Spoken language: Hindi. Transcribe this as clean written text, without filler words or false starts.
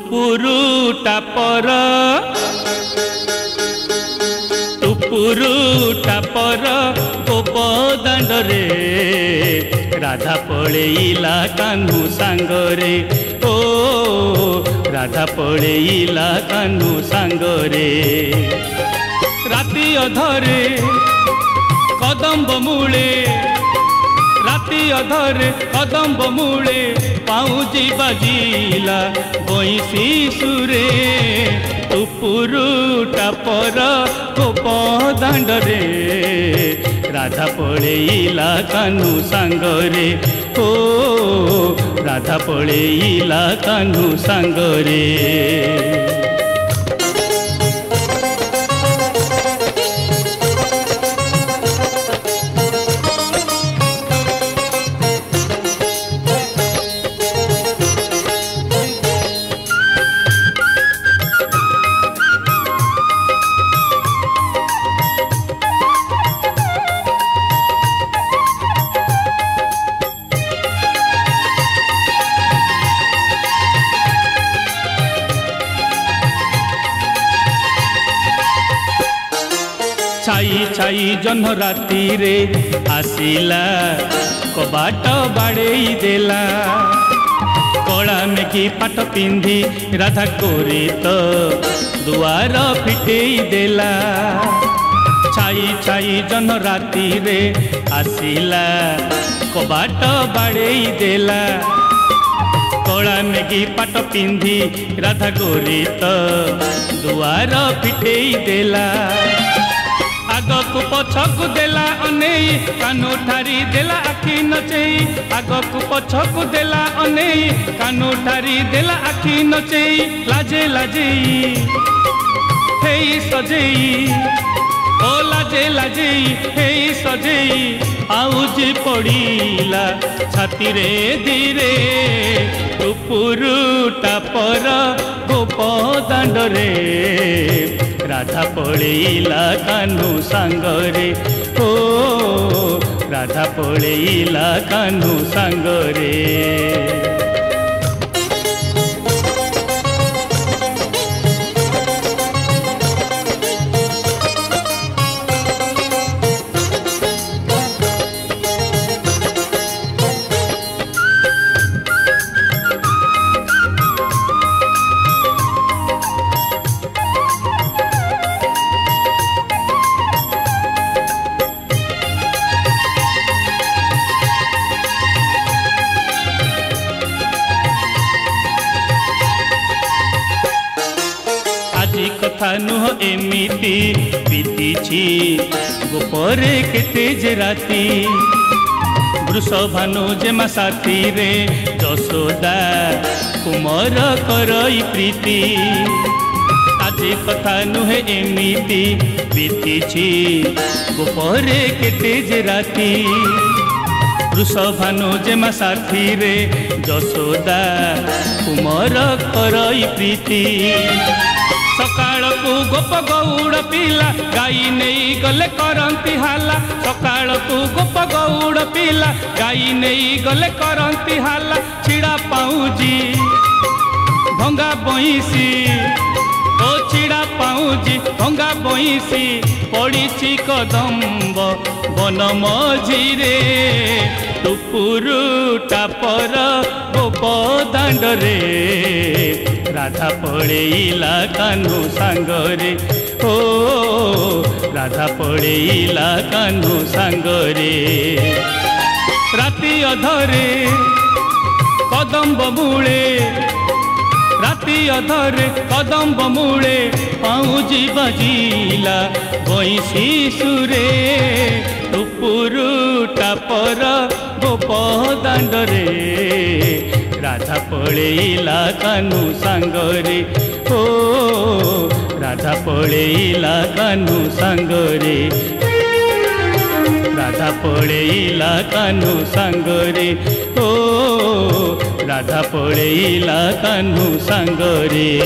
टुपुरु टापर गोपदाण्ड रे राधा पळेइला कान्हू सांगरे ओ राधा पळेइला कान्हू सांगरे राति अधरे कदम्ब मूले राति अधरे कदम्ब मूले पाउजी बाजिला बंशी सुरे टुपुरु टापर गोपदाण्ड रे राधा पळेइला कान्हू सांगरे ओ राधा पळेइला कान्हू सांगरे छाई छाई जह्न राति रे आसिला कबाट बाड़ेई देला कला मेघी पाट पिंधि राधा कोरी तो दुआर फिटेई देला छाई छाई जह्न राति रे आसिला कबाट बाड़ेई देला कला मेघी पाट पिंधि राधा कोरी तो दुआर फिटेई देला आगकु पछकु देला अनेई कानो ठारी देला आखि नचेई आगकु पछकु देला अनेई कानो ठारी देला आखि नचेई लाजे लाजेई हेई सजेई ओ लाजे लाजेई हेई सजेई आउजी पड़ीला छाती रे धीरे टुपुरु टापर गोपदाण्ड रे राधा पळेइला कान्हू सांगरे ओ राधा पळेइला कान्हू सांगरे कथा नुह एमिति बीतीछि गोपरे केते जे राति वृषभानु जेमा साथी रे जशोदा कुमार करई प्रीति आजी कथा नुह एमिति बीतीछि गोपरे केते जे राति वृषभानु जेमा साथी रे जशोदा कुमार करई प्रीति सकाळ को गोप गौड़ पिला गाई नहीं गले करंती हाला सकाळ को गोप गौड़ पिला गाई नहीं गले करंती हाला छिड़ा पाऊजी भंगा बंशी ओ छिड़ा पाऊजी भंगा बंशी पड़ी कदम्ब बन मझिरे टुपुरु टापर गोपदाण्ड रे राधा पळेइला कान्हू सांगरे ओ राधा पळेइला कान्हू सांगरे राति अधरे कदम्ब मूले राति अधरे कदम्ब मूले पाउजी बाजिला बंशी सुरे टुपुरु टापर गोपदाण्ड रे राधा पळेइला कान्हू सांगरे ओ राधा पळेइला कान्हू सांगरे राधा पळेइला कान्हू सांगरे ओ राधा पळेइला कान्हू सांगरे।